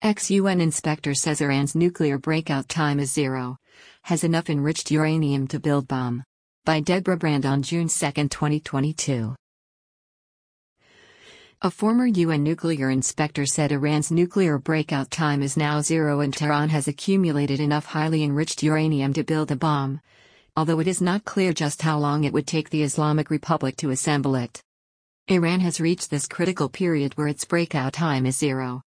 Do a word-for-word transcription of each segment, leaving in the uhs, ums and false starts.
Ex-U N inspector says Iran's nuclear breakout time is zero. Has enough enriched uranium to build bomb. By Deborah Brand on June second, twenty twenty-two. A former U N nuclear inspector said Iran's nuclear breakout time is now zero and Tehran has accumulated enough highly enriched uranium to build a bomb, although it is not clear just how long it would take the Islamic Republic to assemble it. Iran has reached this critical period where its breakout time is zero.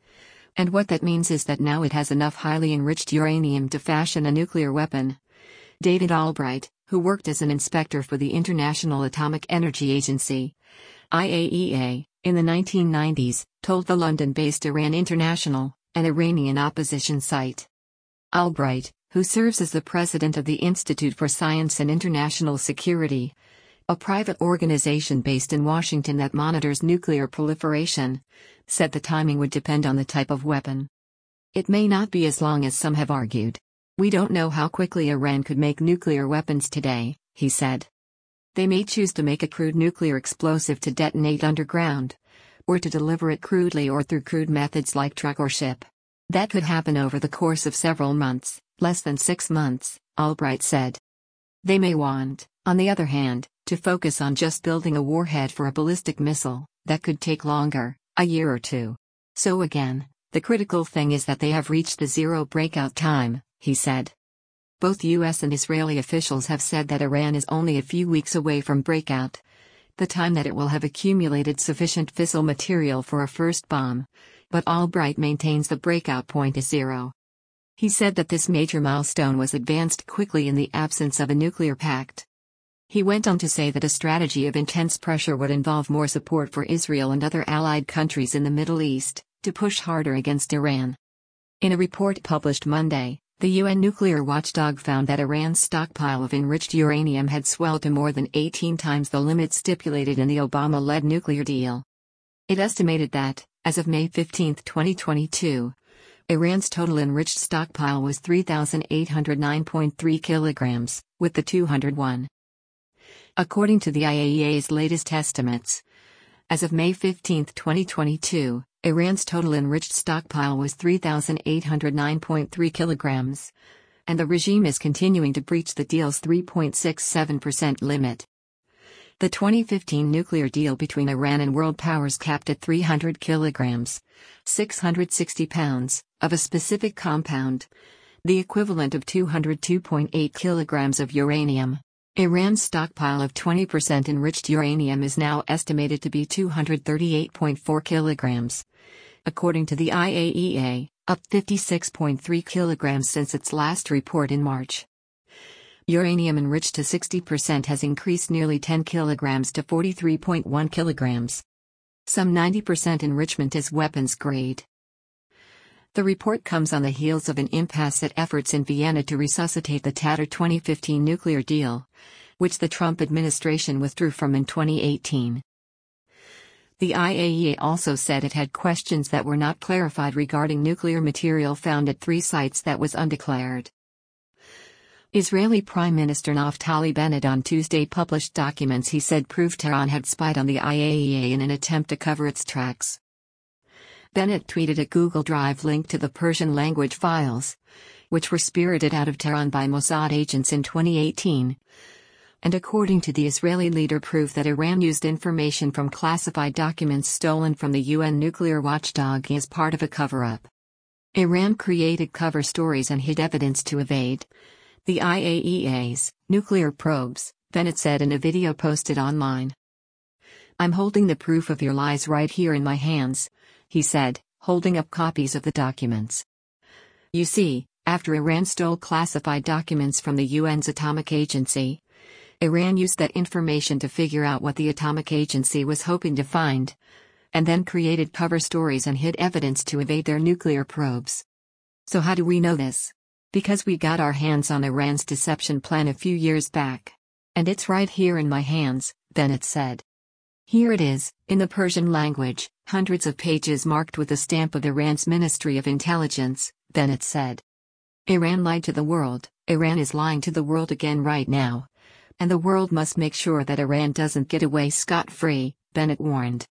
And what that means is that now it has enough highly enriched uranium to fashion a nuclear weapon. David Albright, who worked as an inspector for the International Atomic Energy Agency, I A E A, in the nineteen nineties, told the London-based Iran International, an Iranian opposition site. Albright, who serves as the president of the Institute for Science and International Security, a private organization based in Washington that monitors nuclear proliferation, said the timing would depend on the type of weapon. It may not be as long as some have argued. We don't know how quickly Iran could make nuclear weapons today, he said. They may choose to make a crude nuclear explosive to detonate underground, or to deliver it crudely or through crude methods like truck or ship. That could happen over the course of several months, less than six months, Albright said. They may want, on the other hand, to focus on just building a warhead for a ballistic missile. That could take longer, a year or two. So again, the critical thing is that they have reached the zero breakout time, he said. Both U S and Israeli officials have said that Iran is only a few weeks away from breakout, the time that it will have accumulated sufficient fissile material for a first bomb, but Albright maintains the breakout point is zero. He said that this major milestone was advanced quickly in the absence of a nuclear pact. He went on to say that a strategy of intense pressure would involve more support for Israel and other allied countries in the Middle East, to push harder against Iran. In a report published Monday, the U N nuclear watchdog found that Iran's stockpile of enriched uranium had swelled to more than eighteen times the limit stipulated in the Obama-led nuclear deal. It estimated that, as of May fifteenth, twenty twenty-two, Iran's total enriched stockpile was three thousand eight hundred nine point three kilograms, with the two hundred one. According to the I A E A's latest estimates, as of May fifteenth, twenty twenty-two, Iran's total enriched stockpile was three thousand eight hundred nine point three kilograms, and the regime is continuing to breach the deal's three point six seven percent limit. The twenty fifteen nuclear deal between Iran and world powers capped at three hundred kilograms, six hundred sixty pounds, of a specific compound, the equivalent of two hundred two point eight kilograms of uranium. Iran's stockpile of twenty percent enriched uranium is now estimated to be two hundred thirty-eight point four kilograms. According to the I A E A, up fifty-six point three kilograms since its last report in March. Uranium enriched to sixty percent has increased nearly ten kilograms to forty-three point one kilograms. Some ninety percent enrichment is weapons grade. The report comes on the heels of an impasse at efforts in Vienna to resuscitate the tattered twenty fifteen nuclear deal, which the Trump administration withdrew from in twenty eighteen. The I A E A also said it had questions that were not clarified regarding nuclear material found at three sites that was undeclared. Israeli Prime Minister Naftali Bennett on Tuesday published documents he said proved Tehran had spied on the I A E A in an attempt to cover its tracks. Bennett tweeted a Google Drive link to the Persian language files, which were spirited out of Tehran by Mossad agents in twenty eighteen, and according to the Israeli leader proved that Iran used information from classified documents stolen from the U N nuclear watchdog as part of a cover-up. Iran created cover stories and hid evidence to evade the I A E A's nuclear probes, Bennett said in a video posted online. "I'm holding the proof of your lies right here in my hands," he said, holding up copies of the documents. You see, after Iran stole classified documents from the U N's Atomic Agency, Iran used that information to figure out what the Atomic Agency was hoping to find, and then created cover stories and hid evidence to evade their nuclear probes. So how do we know this? Because we got our hands on Iran's deception plan a few years back. And it's right here in my hands, Bennett said. Here it is, in the Persian language, hundreds of pages marked with the stamp of Iran's Ministry of Intelligence, Bennett said. Iran lied to the world, Iran is lying to the world again right now. And the world must make sure that Iran doesn't get away scot-free, Bennett warned.